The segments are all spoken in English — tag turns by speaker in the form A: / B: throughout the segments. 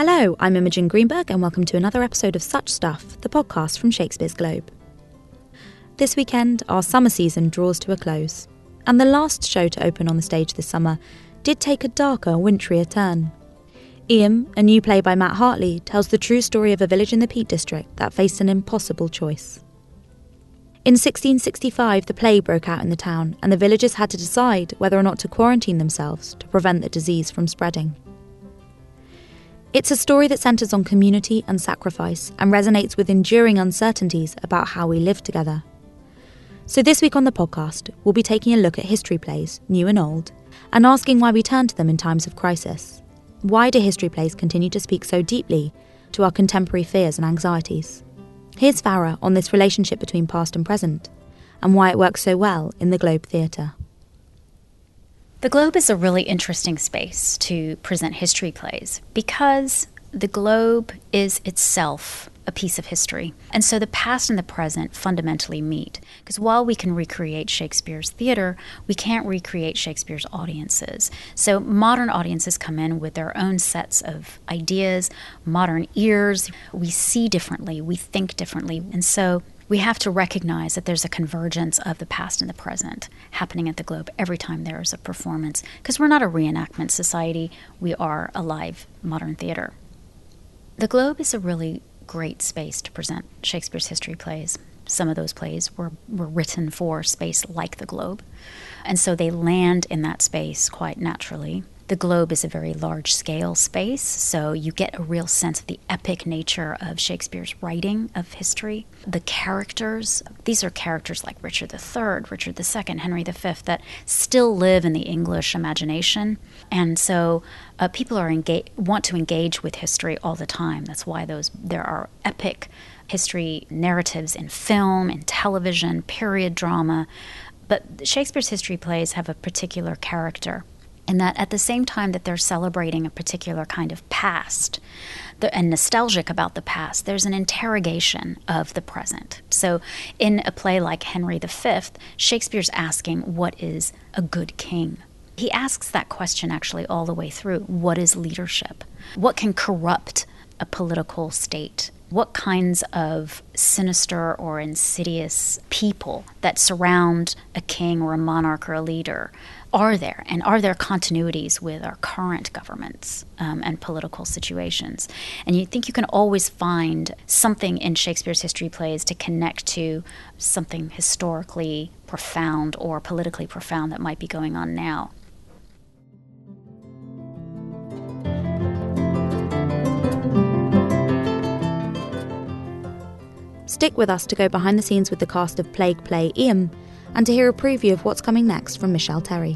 A: Hello, I'm Imogen Greenberg and welcome to another episode of Such Stuff, the podcast from Shakespeare's Globe. This weekend, our summer season draws to a close, and the last show to open on the stage this summer did take a darker, wintry turn. Eyam, a new play by Matt Hartley, tells the true story of a village in the Peak District that faced an impossible choice. In 1665, the plague broke out in the town, and the villagers had to decide whether or not to quarantine themselves to prevent the disease from spreading. It's a story that centres on community and sacrifice and resonates with enduring uncertainties about how we live together. So this week on the podcast, we'll be taking a look at history plays, new and old, and asking why we turn to them in times of crisis. Why do history plays continue to speak so deeply to our contemporary fears and anxieties? Here's Farah on this relationship between past and present, and why it works so well in the Globe Theatre.
B: The Globe is a really interesting space to present history plays because the Globe is itself a piece of history. And so the past and the present fundamentally meet. Because while we can recreate Shakespeare's theater, we can't recreate Shakespeare's audiences. So modern audiences come in with their own sets of ideas, modern ears. We see differently, we think differently. And so we have to recognize that there's a convergence of the past and the present happening at the Globe every time there is a performance, because we're not a reenactment society, we are a live modern theater. The Globe is a really great space to present Shakespeare's history plays. Some of those plays were written for space like the Globe, and so they land in that space quite naturally. The Globe is a very large-scale space, so you get a real sense of the epic nature of Shakespeare's writing of history. The characters, these are characters like Richard III, Richard II, Henry V, that still live in the English imagination. And so people want to engage with history all the time. That's why there are epic history narratives in film, in television, period drama. But Shakespeare's history plays have a particular character, and that at the same time that they're celebrating a particular kind of past and nostalgic about the past, there's an interrogation of the present. So in a play like Henry V, Shakespeare's asking, what is a good king? He asks that question actually all the way through. What is leadership? What can corrupt a political state? What kinds of sinister or insidious people that surround a king or a monarch or a leader are there? And are there continuities with our current governments and political situations? And you think you can always find something in Shakespeare's history plays to connect to something historically profound or politically profound that might be going on now.
A: Stick with us to go behind the scenes with the cast of Plague play Eyam, and to hear a preview of what's coming next from Michelle Terry.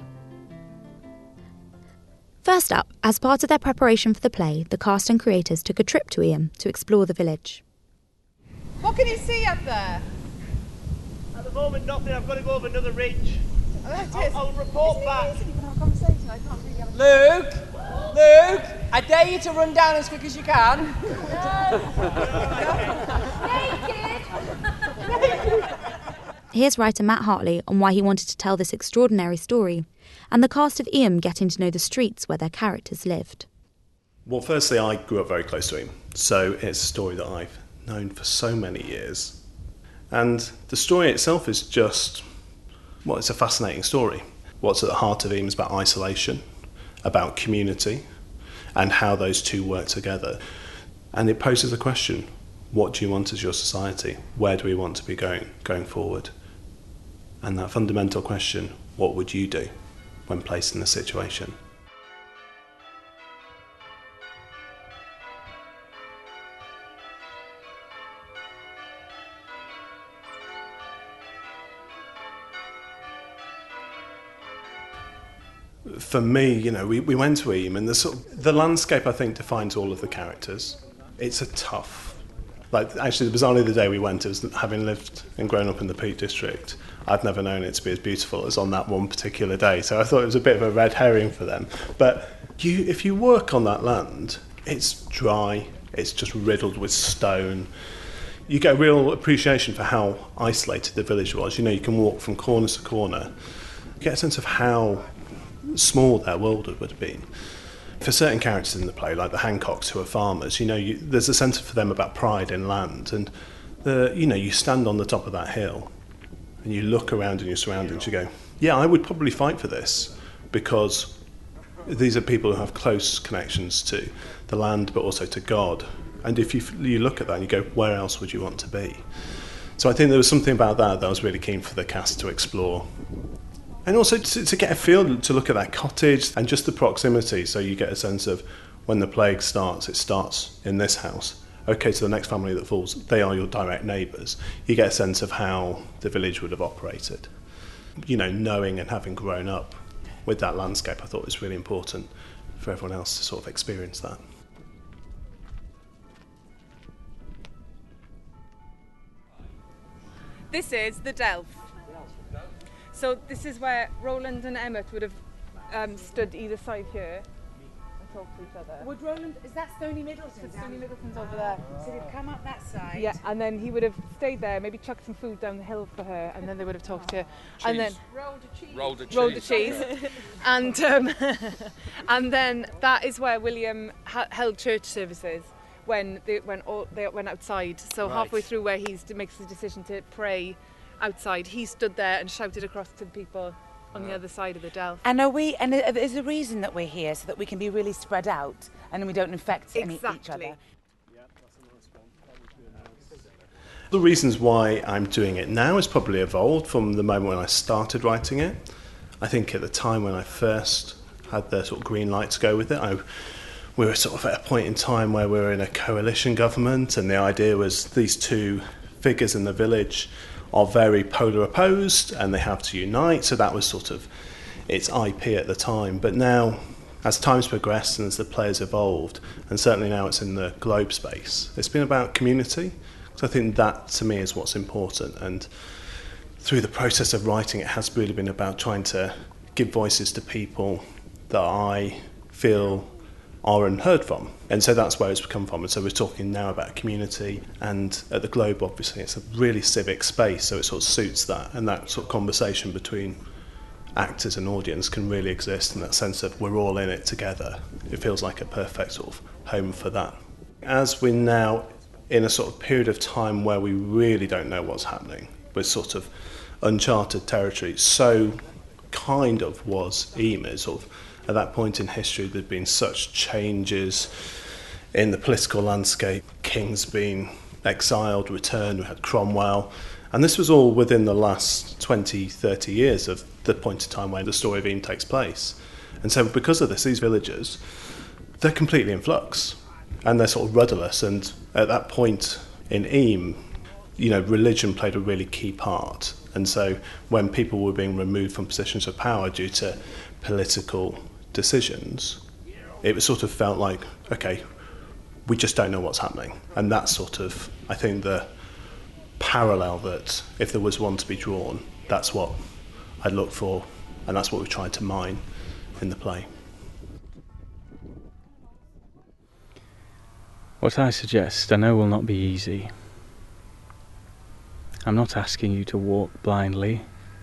A: First up, as part of their preparation for the play, the cast and creators took a trip to Eyam to explore the village.
C: What can you see up there?
D: At the moment, nothing. I've got to go over another ridge. I'll report back.
C: Luke, I dare you to run down as quick as you can.
A: Here's writer Matt Hartley on why he wanted to tell this extraordinary story, and the cast of Eyam getting to know the streets where their characters lived.
E: Well, firstly, I grew up very close to Eyam, so it's a story that I've known for so many years. And the story itself is just, well, it's a fascinating story. What's at the heart of Eyam is about isolation, about community, and how those two work together. And it poses a question: what do you want as your society? Where do we want to be going forward? And that fundamental question, what would you do when placed in the situation? For me, we went to Eyam, and the landscape, I think, defines all of the characters. It's a tough, actually, bizarrely, the day we went, it was having lived and grown up in the Peak District, I'd never known it to be as beautiful as on that one particular day. So I thought it was a bit of a red herring for them. But if you work on that land, it's dry, it's just riddled with stone. You get a real appreciation for how isolated the village was. You can walk from corner to corner. You get a sense of how small their world would have been. For certain characters in the play, like the Hancocks, who are farmers, there's a sense for them about pride in land, and you stand on the top of that hill and you look around in your surroundings, you go, yeah, I would probably fight for this, because these are people who have close connections to the land but also to God. And if you look at that and you go, where else would you want to be? So I think there was something about that I was really keen for the cast to explore. And also to get a feel, to look at that cottage and just the proximity, so you get a sense of when the plague starts, it starts in this house. Okay, so the next family that falls, they are your direct neighbours. You get a sense of how the village would have operated. Knowing and having grown up with that landscape, I thought was really important for everyone else to sort of experience that.
F: This is the Delph. So this is where Roland and Emmett would have stood either side here and talked to each other.
G: Would Roland, is that Stony Middleton?
F: Stony Middleton's over there.
G: So they'd come up that side.
F: Yeah, and then he would have stayed there, maybe chucked some food down the hill for her, and then they would have talked to her.
H: Cheese.
F: And then
H: Rolled a cheese.
F: rolled the cheese. and then that is where William held church services when they went outside. So
H: Right.
F: halfway through where makes the decision to pray outside, he stood there and shouted across to the people on the other side of the Delph.
G: And is a reason that we're here so that we can be really spread out and we don't infect each
F: Exactly.
G: other?
E: The reasons why I'm doing it now has probably evolved from the moment when I started writing it. I think at the time when I first had the sort of green light to go with it, we were sort of at a point in time where we were in a coalition government, and the idea was these two figures in the village are very polar opposed and they have to unite. So that was sort of its IP at the time. But now, as time's progressed and as the players evolved, and certainly now it's in the globe space, it's been about community. So I think that to me is what's important. And through the process of writing, it has really been about trying to give voices to people that I feel are unheard from. And so that's where it's come from. And so we're talking now about community, and at the Globe, obviously, it's a really civic space, so it sort of suits that. And that sort of conversation between actors and audience can really exist in that sense of we're all in it together. It feels like a perfect sort of home for that. As we're now in a sort of period of time where we really don't know what's happening, we're sort of uncharted territory, so kind of was Ymer. Sort of at that point in history, there'd been such changes in the political landscape. Kings being exiled, returned, we had Cromwell. And this was all within the last 20, 30 years of the point in time where the story of Ymer takes place. And so because of this, these villagers, they're completely in flux. And they're sort of rudderless. And at that point in Ymer, religion played a really key part. And so when people were being removed from positions of power due to political decisions, it was sort of felt like, okay, we just don't know what's happening. And that's sort of, I think, the parallel that if there was one to be drawn, that's what I'd look for, and that's what we tried to mine in the play.
I: What I suggest, I know will not be easy. I'm not asking you to walk blindly.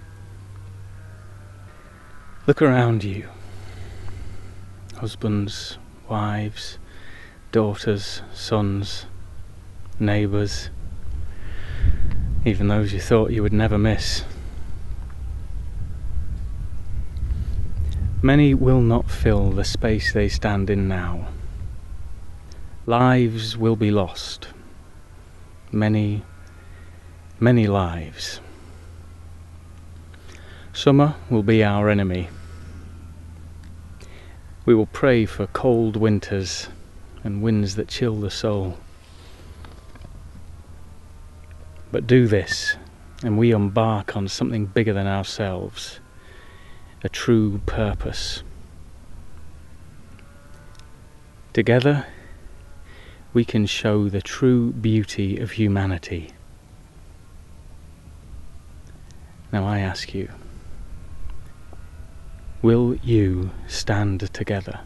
I: Look around you. Husbands, wives, daughters, sons, neighbours, even those you thought you would never miss. Many will not fill the space they stand in now. Lives will be lost. Many, many lives. Summer will be our enemy. We will pray for cold winters and winds that chill the soul. But do this, and we embark on something bigger than ourselves, a true purpose. Together, we can show the true beauty of humanity. Now I ask you, will you stand together?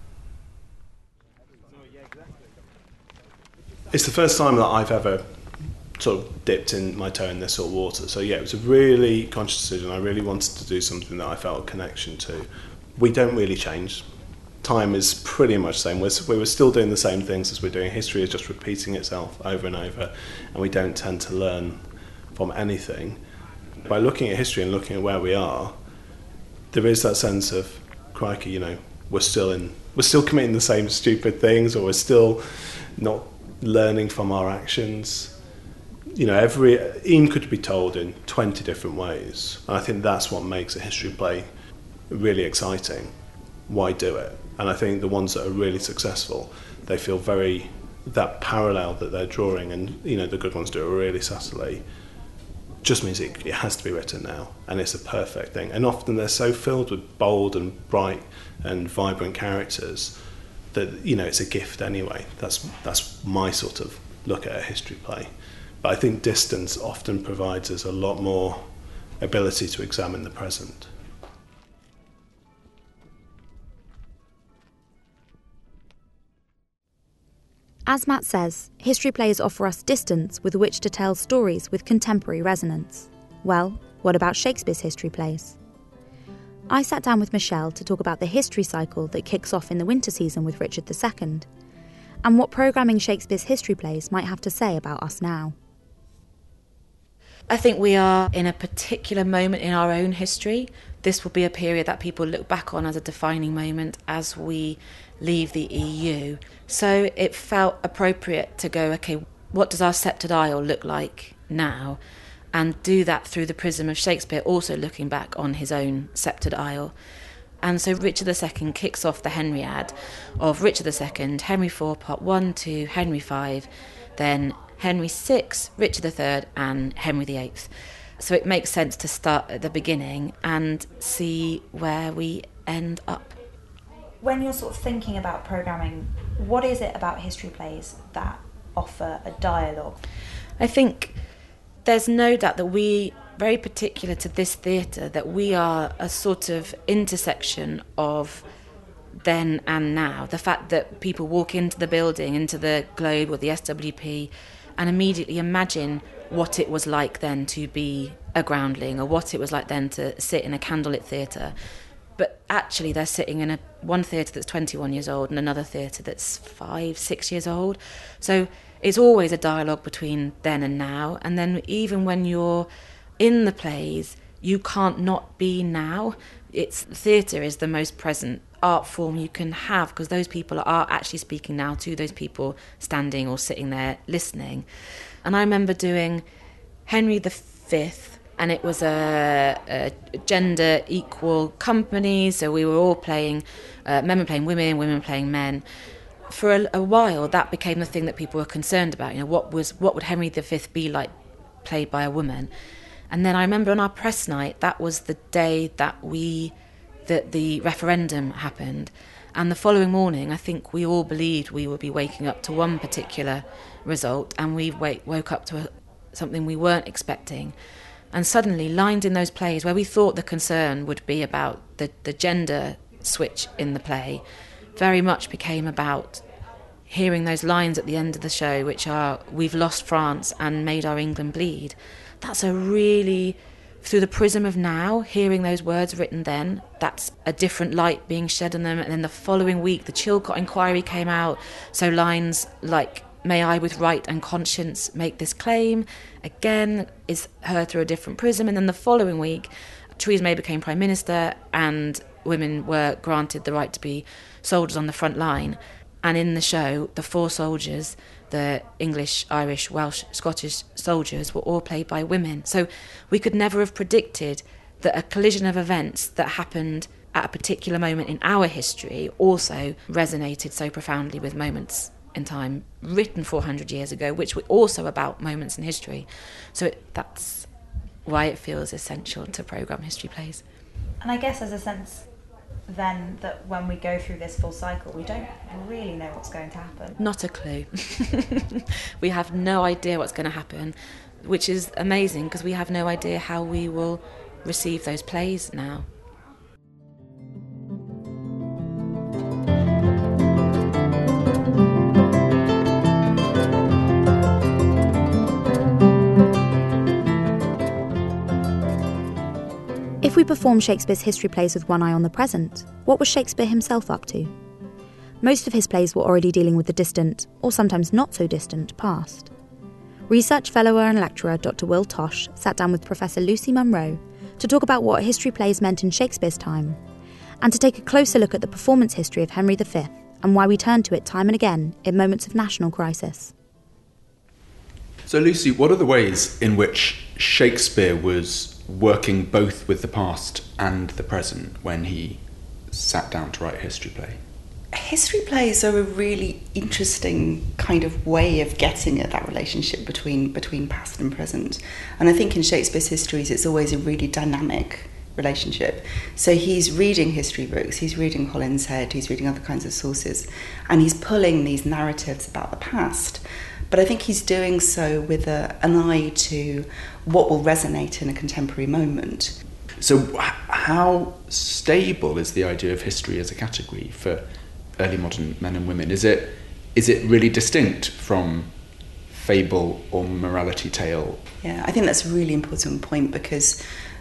E: It's the first time that I've ever sort of dipped in my toe in this sort of water. So yeah, it was a really conscious decision. I really wanted to do something that I felt a connection to. We don't really change time is pretty much the same. We were still doing the same things as we're doing. History is just repeating itself over and over, and we don't tend to learn from anything. By looking at history and looking at where we are, there is that sense of, crikey, you know, we're still committing the same stupid things, or we're still not learning from our actions. You know, every Eames could be told in 20 different ways, and I think that's what makes a history play really exciting. Why do it? And I think the ones that are really successful, they feel that parallel that they're drawing, and you know, the good ones do it really subtly, just means it has to be written now, and it's a perfect thing. And often they're so filled with bold and bright and vibrant characters that, you know, it's a gift anyway. That's my sort of look at a history play. But I think distance often provides us a lot more ability to examine the present.
A: As Matt says, history plays offer us distance with which to tell stories with contemporary resonance. Well, what about Shakespeare's history plays? I sat down with Michelle to talk about the history cycle that kicks off in the winter season with Richard II, and what programming Shakespeare's history plays might have to say about us now.
H: I think we are in a particular moment in our own history. This will be a period that people look back on as a defining moment as we leave the EU. So it felt appropriate to go, okay, what does our sceptred isle look like now? And do that through the prism of Shakespeare, also looking back on his own sceptred isle. And so Richard II kicks off the Henriad of Richard II, Henry IV, Part 1, 2, Henry V, then Henry VI, Richard III, and Henry VIII. So it makes sense to start at the beginning and see where we end up.
A: When you're sort of thinking about programming, what is it about history plays that offer a dialogue?
H: I think there's no doubt that we, very particular to this theatre, that we are a sort of intersection of then and now. The fact that people walk into the building, into the Globe or the SWP, and immediately imagine what it was like then to be a groundling, or what it was like then to sit in a candlelit theatre. But actually they're sitting in one theatre that's 21 years old and another theatre that's 5-6 years old. So it's always a dialogue between then and now. And then even when you're in the plays, you can't not be now. Theatre is the most present art form you can have, because those people are actually speaking now to those people standing or sitting there listening. And I remember doing Henry V, and it was a gender equal company, so we were all playing, men were playing women, women playing men. For a while, that became the thing that people were concerned about. You know, what would Henry V be like played by a woman? And then I remember on our press night, that was the day that the referendum happened. And the following morning, I think we all believed we would be waking up to one particular result, and we woke up to something we weren't expecting. And suddenly, lines in those plays where we thought the concern would be about the gender switch in the play, very much became about hearing those lines at the end of the show, which are, "We've lost France and made our England bleed." That's a really, through the prism of now, hearing those words written then, that's a different light being shed on them. And then the following week, the Chilcot Inquiry came out, so lines like, "May I with right and conscience make this claim," again is heard through a different prism. And then the following week, Theresa May became Prime Minister and women were granted the right to be soldiers on the front line. And in the show, the 4 soldiers, the English, Irish, Welsh, Scottish soldiers, were all played by women. So we could never have predicted that a collision of events that happened at a particular moment in our history also resonated so profoundly with moments in time written 400 years ago, which were also about moments in history. So that's why it feels essential to programme history plays.
A: And I guess there's a sense then that when we go through this full cycle, we don't really know what's going to happen.
H: Not a clue. We have no idea what's going to happen, which is amazing, because we have no idea how we will receive those plays now.
A: If we perform Shakespeare's history plays with one eye on the present, what was Shakespeare himself up to? Most of his plays were already dealing with the distant, or sometimes not so distant, past. Research fellow and lecturer Dr. Will Tosh sat down with Professor Lucy Munro to talk about what history plays meant in Shakespeare's time, and to take a closer look at the performance history of Henry V and why we turn to it time and again in moments of national crisis.
J: So Lucy, what are the ways in which Shakespeare was working both with the past and the present when he sat down to write a history play?
K: History plays are a really interesting kind of way of getting at that relationship between past and present. And I think in Shakespeare's histories, it's always a really dynamic relationship. So he's reading history books, he's reading Holinshead, he's reading other kinds of sources, and he's pulling these narratives about the past. But I think he's doing so with an eye to what will resonate in a contemporary moment.
J: So how stable is the idea of history as a category for early modern men and women? Is it really distinct from fable or morality tale?
K: Yeah, I think that's a really important point, because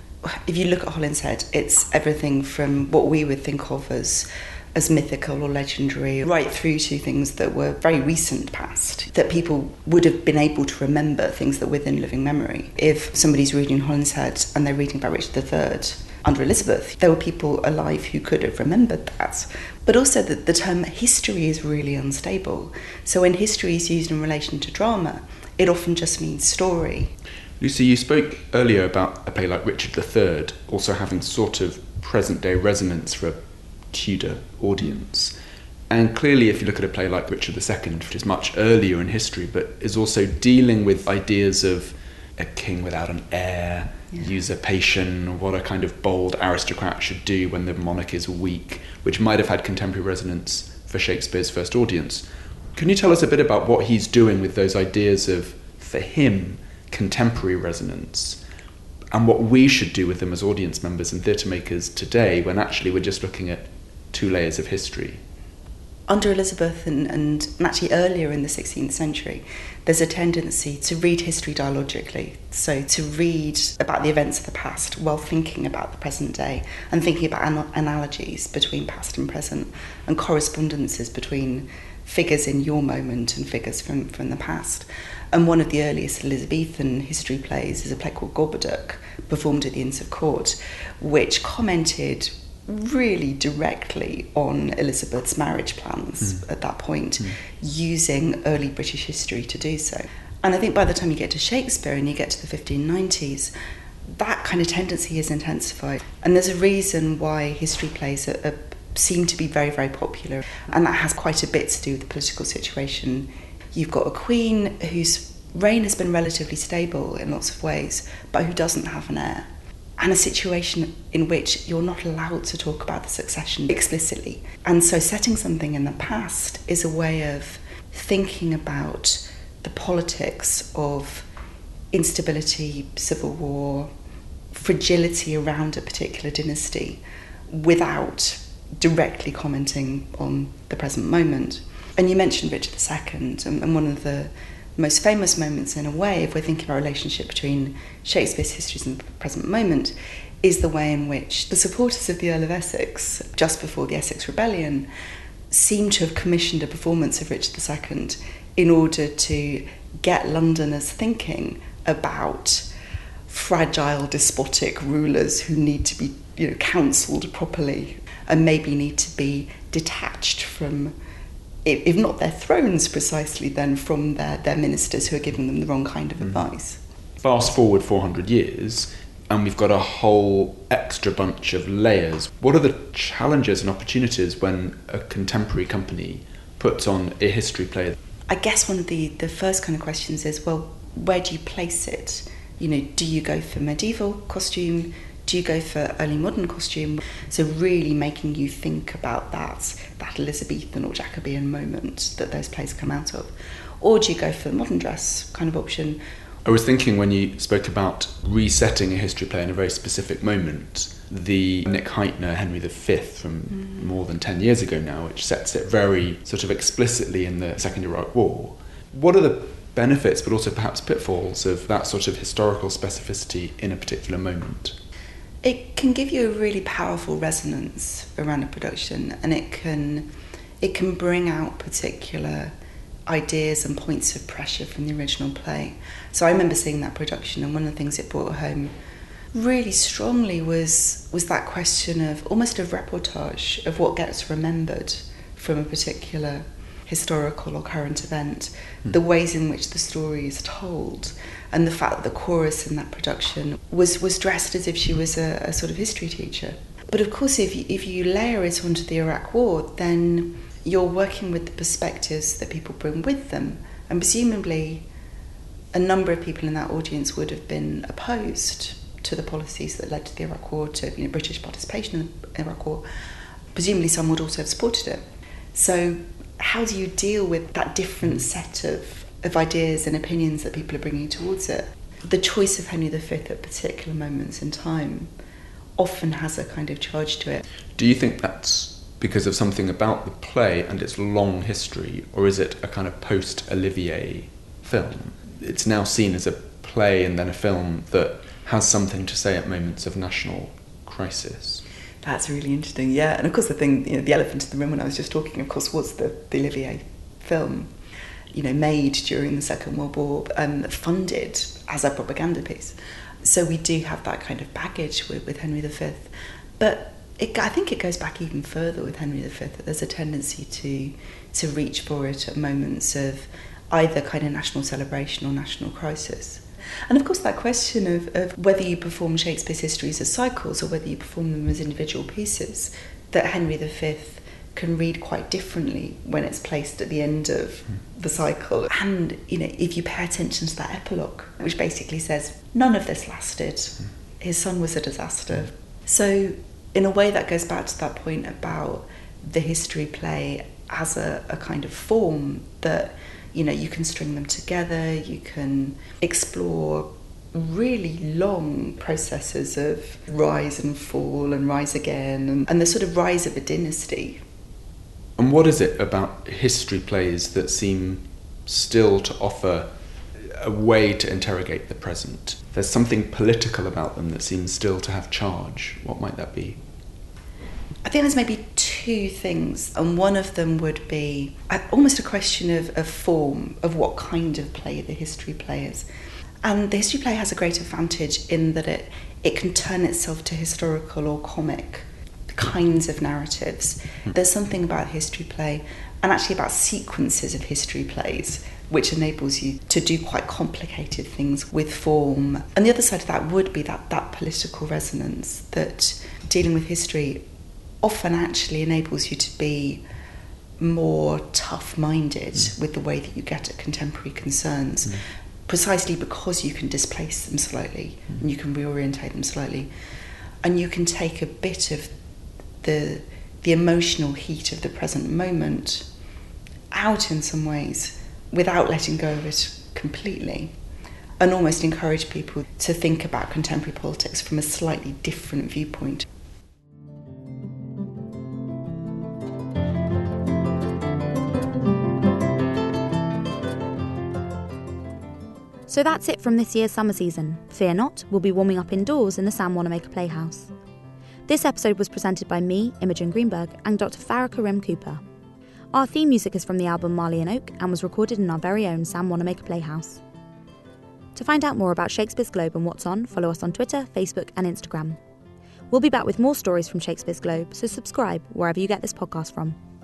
K: if you look at Holinshead, it's everything from what we would think of as mythical or legendary, right through to things that were very recent past, that people would have been able to remember, things that were within living memory. If somebody's reading Holinshead and they're reading about Richard III under Elizabeth, there were people alive who could have remembered that. But also the term history is really unstable. So when history is used in relation to drama, it often just means story.
J: Lucy, you spoke earlier about a play like Richard III also having sort of present-day resonance for a Tudor audience. And clearly, if you look at a play like Richard II, which is much earlier in history, but is also dealing with ideas of a king without an heir, usurpation, what a kind of bold aristocrat should do when the monarch is weak, which might have had contemporary resonance for Shakespeare's first audience. Can you tell us a bit about what he's doing with those ideas of, for him, contemporary resonance, and what we should do with them as audience members and theatre makers today, when actually we're just looking at two layers of history?
K: Under Elizabeth and actually earlier in the 16th century, there's a tendency to read history dialogically, so to read about the events of the past while thinking about the present day and thinking about analogies between past and present and correspondences between figures in your moment and figures from the past. And one of the earliest Elizabethan history plays is a play called Gorboduc, performed at the Inns of Court, which commented really directly on Elizabeth's marriage plans at that point, using early British history to do so. And I think by the time you get to Shakespeare and you get to the 1590s, that kind of tendency is intensified. And there's a reason why history plays seem to be very, very popular. And that has quite a bit to do with the political situation. You've got a queen whose reign has been relatively stable in lots of ways, but who doesn't have an heir. And a situation in which you're not allowed to talk about the succession explicitly. And so setting something in the past is a way of thinking about the politics of instability, civil war, fragility around a particular dynasty without directly commenting on the present moment. And you mentioned Richard II, and one of the most famous moments, in a way, if we're thinking about a relationship between Shakespeare's histories and the present moment, is the way in which the supporters of the Earl of Essex, just before the Essex Rebellion, seem to have commissioned a performance of Richard II in order to get Londoners thinking about fragile, despotic rulers who need to be, counselled properly and maybe need to be detached from, if not their thrones precisely, then from their ministers who are giving them the wrong kind of advice.
J: Fast forward 400 years, and we've got a whole extra bunch of layers. What are the challenges and opportunities when a contemporary company puts on a history play?
K: I guess one of the first kind of questions is, well, where do you place it? Do you go for medieval costume? Do you go for early modern costume? So really making you think about that Elizabethan or Jacobean moment that those plays come out of. Or do you go for the modern dress kind of option?
J: I was thinking when you spoke about resetting a history play in a very specific moment, the Nick Hytner Henry V from more than 10 years ago now, which sets it very sort of explicitly in the Second Iraq War. What are the benefits, but also perhaps pitfalls, of that sort of historical specificity in a particular moment?
K: It can give you a really powerful resonance around a production, and it can it can bring out particular ideas and points of pressure from the original play. So I remember seeing that production, and one of the things it brought home really strongly was that question of almost a reportage of what gets remembered from a particular historical or current event, the ways in which the story is told, and the fact that the chorus in that production was dressed as if she was a sort of history teacher. But of course, if you layer it onto the Iraq War, then you're working with the perspectives that people bring with them. And presumably, a number of people in that audience would have been opposed to the policies that led to the Iraq War, to British participation in the Iraq War. Presumably, some would also have supported it. So how do you deal with that different set of ideas and opinions that people are bringing towards it? The choice of Henry V at particular moments in time often has a kind of charge to it.
J: Do you think that's because of something about the play and its long history, or is it a kind of post-Olivier film? It's now seen as a play and then a film that has something to say at moments of national crisis.
K: That's really interesting, yeah. And of course the thing, the elephant in the room when I was just talking, of course, was the Olivier film, made during the Second World War, funded as a propaganda piece. So we do have that kind of baggage with Henry V. But I think it goes back even further with Henry V, that there's a tendency to reach for it at moments of either kind of national celebration or national crisis. And of course that question of whether you perform Shakespeare's histories as cycles or whether you perform them as individual pieces, that Henry V can read quite differently when it's placed at the end of the cycle. And, if you pay attention to that epilogue, which basically says, none of this lasted, his son was a disaster. So in a way that goes back to that point about the history play as a kind of form that, you can string them together, you can explore really long processes of rise and fall and rise again and the sort of rise of a dynasty.
J: And what is it about history plays that seem still to offer a way to interrogate the present? There's something political about them that seems still to have charge. What might that be?
K: I think there's maybe two things, and one of them would be almost a question of form, of what kind of play the history play is. And the history play has a great advantage in that it can turn itself to historical or comic kinds of narratives. There's something about history play, and actually about sequences of history plays, which enables you to do quite complicated things with form. And the other side of that would be that political resonance, that dealing with history often actually enables you to be more tough-minded with the way that you get at contemporary concerns, precisely because you can displace them slightly and you can reorientate them slightly, and you can take a bit of the emotional heat of the present moment out in some ways without letting go of it completely, and almost encourage people to think about contemporary politics from a slightly different viewpoint.
A: So that's it from this year's summer season. Fear not, we'll be warming up indoors in the Sam Wanamaker Playhouse. This episode was presented by me, Imogen Greenberg, and Dr. Farah Karim Cooper. Our theme music is from the album Marley and Oak and was recorded in our very own Sam Wanamaker Playhouse. To find out more about Shakespeare's Globe and what's on, follow us on Twitter, Facebook and Instagram. We'll be back with more stories from Shakespeare's Globe, so subscribe wherever you get this podcast from.